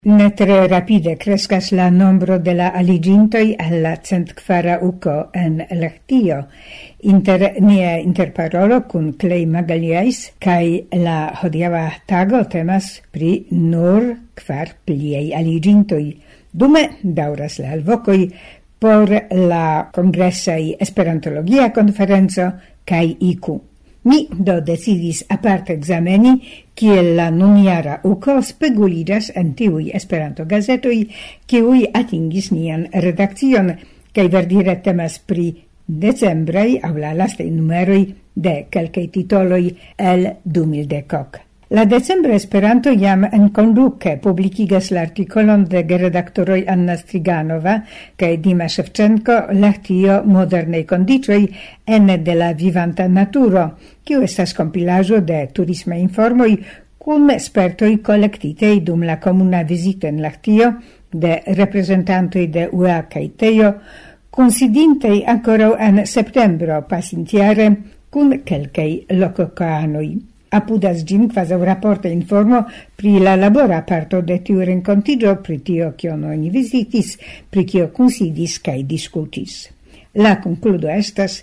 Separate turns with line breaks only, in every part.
Ne tre rapide crescas la nombro de la aligintoi alla 104 uco en Lahtio. Inter nia interparolo cun Clay Magaliais, kai la hodiava tago temas pri nur 4 pliei aligintoi. Dume dauras la alvocoi por la congressai Esperantologia conferenzo kai IQ. Mi do decidis aparte exameni kiel la nuniara uco spegulidas en tiui Esperanto gazetoi kiui atingis nian redakcion, kai verdire temas pri decembrei au la lastei numeroi de kelkei titoloi el 2010. La decembre Esperanto jam enkonduke publikigas l'artikolon de geredaktoroj Anna Striganova kaj Dima Shevchenko Lahtio modernei kondicioj ene de la vivanta naturo, kiu estas kompilaĵo de turismaj informoj kun spertoj kolektitej dum la komuna vizito en Lahtio de reprezentantoj de UEA kaj Tejo, kunsidintej ankoraŭ en septembro pasintiare kun kelkaj lokokoanoj. Apudas gin quasi raporta informo pri la labora parto de tiu renkontiĝo pri tio kion oni vizitis, pri kio kunsidis kaj diskutis. La konkludo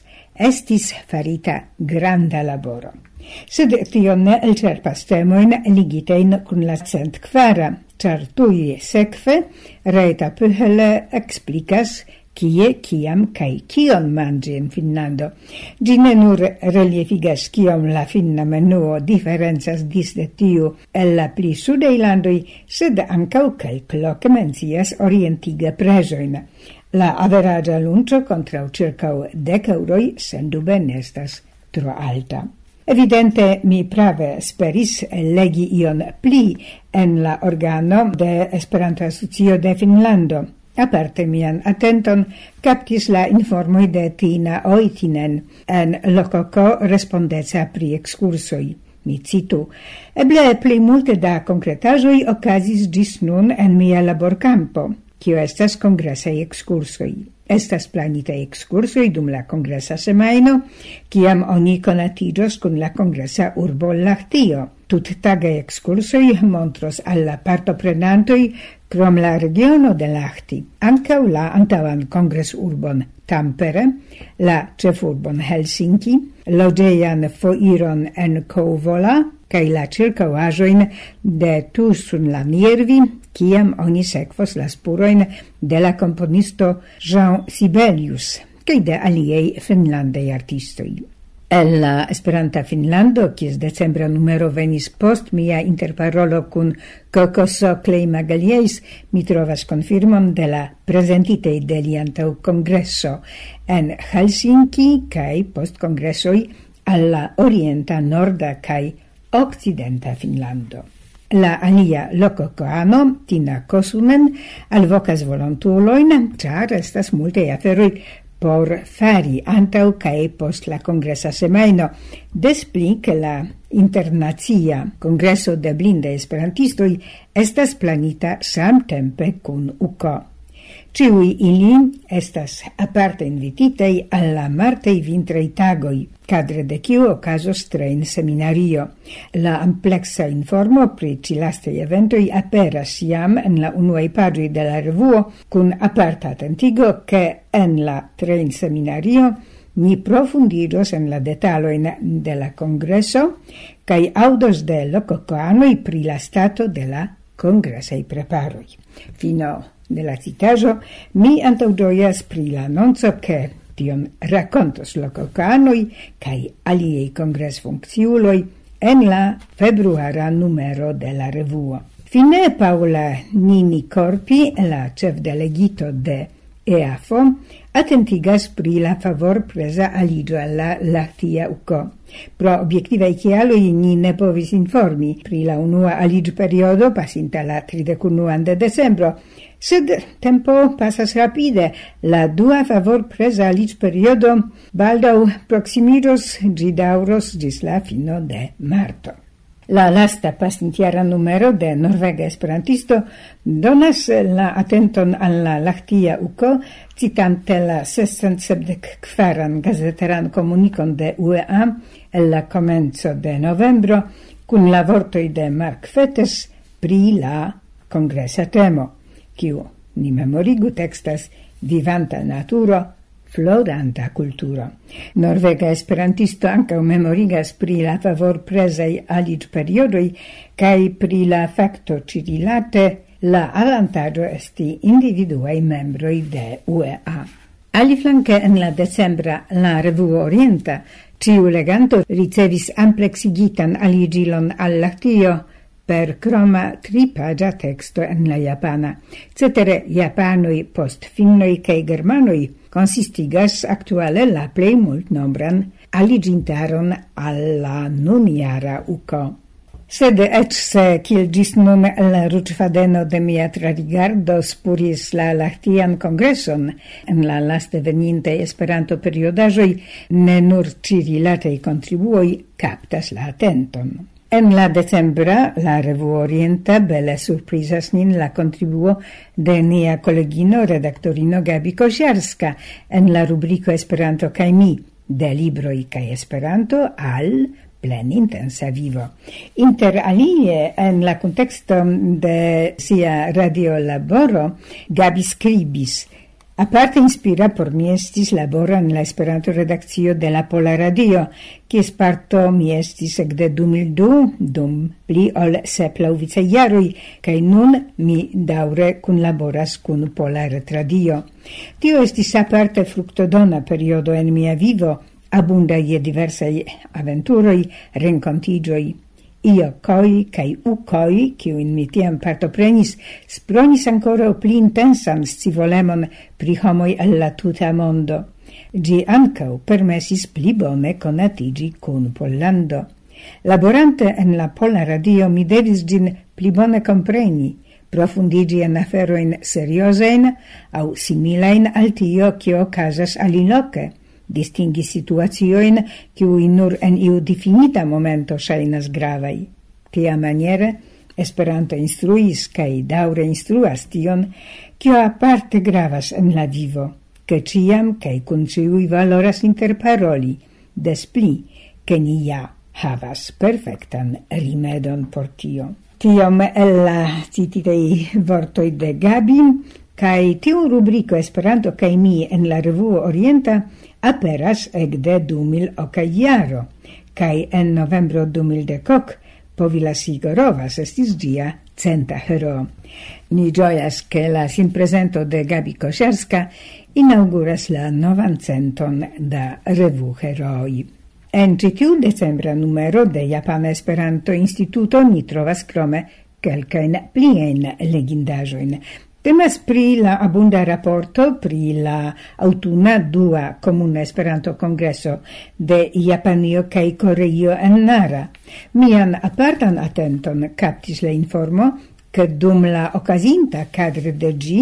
estis farita granda laboro. Sed tio ne elĉerpas temojn ligitajn kun la 104, ĉar tuj sekve Reita Pyhele eksplikas kie, kiam, kai kion mangi in Finnlando. Gi ne nur reliefigas kiom la finna menuo differenzas disde tiu el la pli sudei landoi, sed ancau calcloc mencias orientiga presoin. La averagia luncio contrau circau 10 euroi sendube nestas tro alta. Evidente mi prave speris legi ion pli en la organo de Esperanto Asocio de Finnlando. Aparte mian attenton captis la informoi de Tina Oitinen en Lokoko respondeca pri excursoi. Mi citu. Eble pli multe da concretajoi okazis gis nun en mia laborcampo, kio estas congressai excursoi. Estas planitei excursoi dum la congressa semaino, kiam oni conatigios kun la congressa urbo Lahtio. Tuttaga excursoi montros alla partoprenantoi krom la regiono de Lahti, ancau la antaŭan kongres urbon Tampere, la ĉefurbon Helsinki, loĝejan foiron en Kouvola kaj la ĉirkaŭaĵojn de Tuusulanjärvi, kiam oni sekvos la spurojn de la komponisto Jean Sibelius kaj de aliaj finnlandaj artistoj. El la Esperanta Finnlando, kies decembra numero venis post mia interparolo kun Kokoso Clay Magaliais, mi trovas confirmon de la presentitei de li antau congresso en Helsinki kai post congressoi alla orienta, norda kai occidenta Finnlando. La alia lokokoano, Tina Kosunen, alvocas volontuloin, char estas multaj aferoj por fari antau cae post la congressa semaino, des pli che la internazia congresso de blinde esperantistoi estas planita samtempe kun UCO. Ciui ili estas aparte invititei alla martei vintrei tagoi, cadre de kiu okazos train seminario. La amplexa informo pri cilastei eventoi aperas jam en la unuaj paĝoj de la revuo, kun aparta atentigo ke en la train seminario ni profundiros en la detalojn de la congreso kaj aŭdos de lokokoanoj pri la stato de la kongresaj preparoj. Fino de la citaĵo, mi antaŭĝojas pri la anonco ke tion rakontos lokokoanoj kaj aliaj kongresfunkciuloj en la februara numero de la revuo. Fine Paula Nini Corpi, la ĉefdelegito de EAFO, attentigas pri la favor presa aliĝo alla Lahtia UCO. Pro objektivaj kialoj ni ne povis informi pri la unua aliĝperiodo pasinta la 31 de decembro, sed tempo pasas rapide. La dua favor presa aliĝperiodo baldaŭ proksimiĝos, ĝi daŭros ĝis la fino de marto. La lasta pasintiara numero de Norvega Esperantisto donas la atenton al la Lahtia UCO, citante la 674 gazeteran komunikon de UEA el la komenco de novembro, kun la vortoj de Mark Fettes pri la congressa temo, kiu ni memorigu textas vivanta naturo, floranta culturo. Norvega esperantisto anca memorigas pri la favor presei alig periodoi, cae pri la facto cirilate la avantaggio esti individuei membroi de UEA. Aliflanque en la decembra la Revuo Orienta, ciu leganto ricevis amplexigitan aligilon al latio per croma tripagia texto en la japana. Cetere japanoi post finnoi cae germanoi consistigas actuale la plei mult nombran aligintaron alla nuniara UCO. Sed ec se, kiel gis nun la rucfadeno de mia trarigardo spuris la lactian congresson en la laste veninte Esperanto periodajoi, ne nur cirilatei contribuoi captas la attenton. En la decembra, la Revuo Orienta bele surprizas nin la contribuo de nia collegino redaktorino Gabi Koziarska en la rubrico Esperanto kaj mi, de libroi kaj Esperanto al plen intensa vivo. Inter alie, en la contexto de sia radiolaboro, Gabi skribis: aparte inspira por mi estis laboro en la Esperanto redakcio de la Pola Radio, kies parto mi estis ekde 2002, dum pli ol 7 jaroj, kaj nun mi daŭre kunlaboras kun Pola Retradio. Tio estis aparte fruktodona periodo en mia vivo, abunda je diversaj aventuroj, renkontiĝoj. Io coi cae ucoi, kiuin mi tiam partoprenis, spronis ancora pli intensan scivolemon pri homoi al la tuta mondo. Gi ancau permesis pli bone conatigi cun Pollando. Laborante en la Pola Radio mi devis gin pli bone compreni, profundigi en aferoin seriosein au similain al tio kio ocasas aliloke, distingi situazioin kiui nur en iu definita momento ŝajnas gravaj. Tia maniere Esperanto instruis kaj daŭre instruas tion, kio aparte gravas en la vivo, ke ĉiam kaj kun ĉiuj valoras interparoli, des pli, ke ni ja havas perfektan rimedon por tio. Tiom el la cititei vortoj de Gabi, kaj tiu rubrico Esperanto kaj mi en la Revuo Orienta aperas ekde 2000 jaro, kaj en novembro 2010 Povila Sigorovas estis ĝia 100. heroo. Ni ĝojas, ke la sinprezento de Gabi Koziarska inauguras la novan centon da revuherooj. En ĉi tiu decembra numero de Japana Esperanto Instituto ni trovas krome kelkajn pliajn legindaĵojn. Temas pri la abunda raporto pri la aŭtuna dua komuna Esperanto kongreso de Japanio kaj Koreio en Nara. Mian apartan atenton kaptis la informo, ke dum la okazinta kadre de ĝi,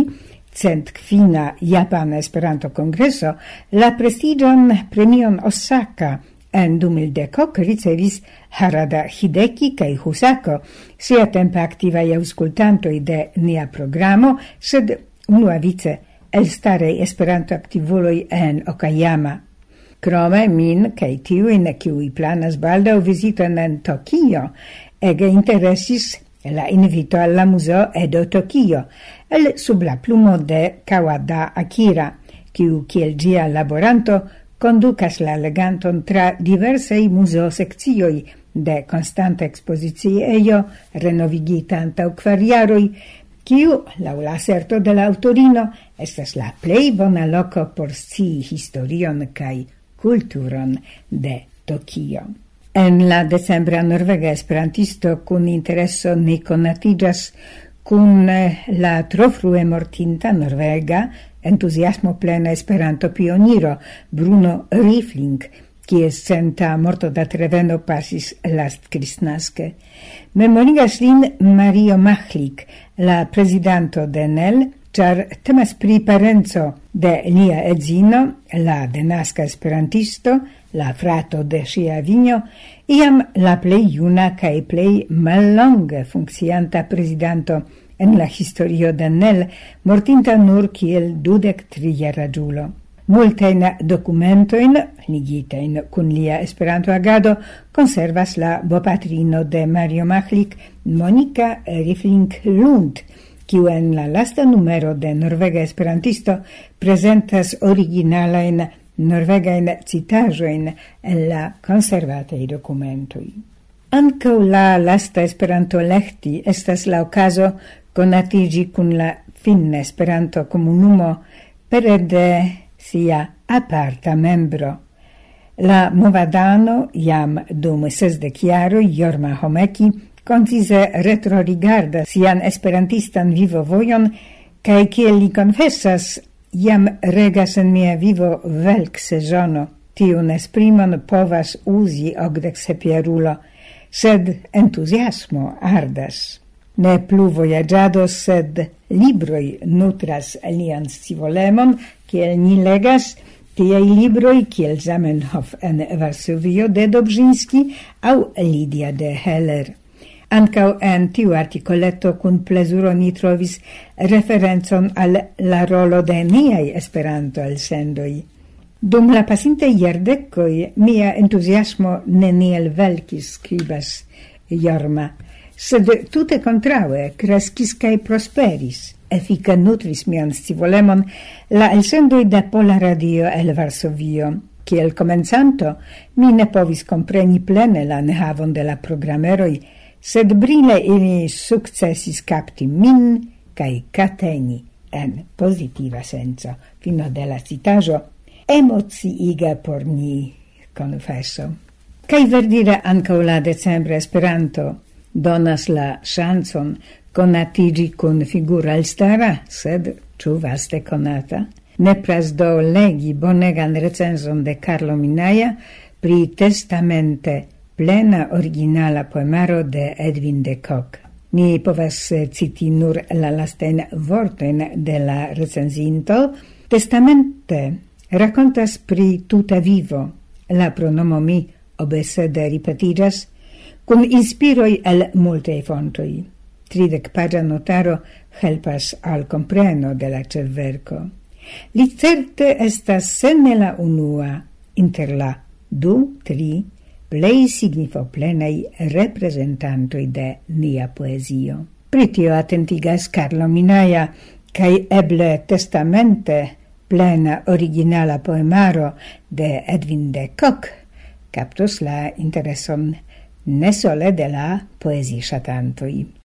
100. Japana Esperanto kongreso, la prestiĝan premion Osaka en 2010 ricevis Harada Hideki kaj Husako, siatempe aktivaj aŭskultantoj de nia programo, sed unuavice elstaraj Esperanto-aktivuloj en Okayama. Krome min kaj tiujn, kiuj planas baldaŭ viziton en Tokio, ege interesis la invito al la Museo Edo Tokio, el sub la plumo de Kawada Akira, kiu kiel ĝia laboranto conducas la leganton tra diversei museo-sekcioj de constanta expoziciejo, renovigita antaŭ 4 jaroj, kiu, laŭ la aserto de la aŭtorino, estas la plej bona loko por scii historion kaj kulturon de Tokio. En la decembra norvega esperantisto kun intereso ni konatiĝas kun la tro frue mortinta norvega entuziasmo plena Esperanto pioniro Bruno Rifling, kies 100. mortodata reveno pasis last kristnaske. Memorigas lin Mario Machlik, la prezidanto de NEL, ĉar temas pri parenco de lia edzino, la denaska esperantisto, la frato de ŝia avino, iam la plej juna kaj plej mallonge funkcianta prezidanto en la historio de NEL, mortinta nur kiel 23-jara ĝulo. Multain documentoin, ligitain cun lia Esperanto agado, conservas la bopatrino de Mario Machlik, Monika Rifling-Lund, kiu en la lasta numero de Norvega Esperantisto presentas originalain norvegain citajoin en la conservatei documentoi. Ancau la lasta Esperanto lehti estas la ocaso conatigi cun la finna Esperanto comunumo pere de sia aparta membro. La movadano jam dum 60 jaroj Jorma Homeki concise retrorigarda sian esperantistan vivo vojon, cae kiel li confessas, jam regas en mia vivo velk sezono, tiun esprimon povas usi 87-jarulo, sed entusiasmo ardas. Ne plu vojaĝado, sed libroj nutras lian scivolemon, kiel ni legas, tiaj libroj kiel Zamenhof en Varsovio de Dobrzyński aŭ Lidia de Heller. Ancau en tiu articoletto cun plezuro ni trovis referencon al la rolo de niai Esperanto elsendoi. Dum la pasinte iardecoi mia entusiasmo neniel velkis, scribas Jorma, sed tute contraue crescis cae prosperis. Effica nutris mian scivolemon la elsendoi de Pola Radio el Varsovio. Kiel comenzanto, mi ne povis compreni plene la nehavon de la programeroi, sed brile ili successis capti min cae cateni en positiva senso, fino de la citajo, emociiga por ni, confesso. Cae verdire ancau la Decembre Esperanto donas la chanson conatigi cun figura elstara, sed ciu vaste conata? Nepras do legi bonegan recenson de Carlo Minaja pri Testamente plena originala poemaro de Edwin de Kock. Ni povas citi nur la lasten vorten de la recenzinto. Testamente racontas pri tuta vivo. La pronomo mi obesede ripetigas, cum inspiroi el multei fontoi. 30-pagia notaro helpas al compreno de la cerverco. Li certe estas senne la unua inter la 2-3 plei signifo plenei representantoi de nia poesio. Pritio attentigas Carlo Minaja, cae eble Testamente plena originala poemaro de Edwin de Kock captus la intereson ne sole de la poesi ŝatantoj.